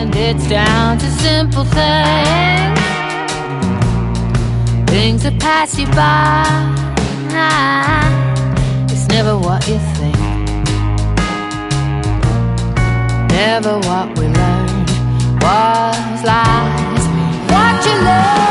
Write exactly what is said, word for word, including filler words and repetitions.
and it's down to simple things, things that pass you by. It's never what you think, never what we learned was lies. What you learn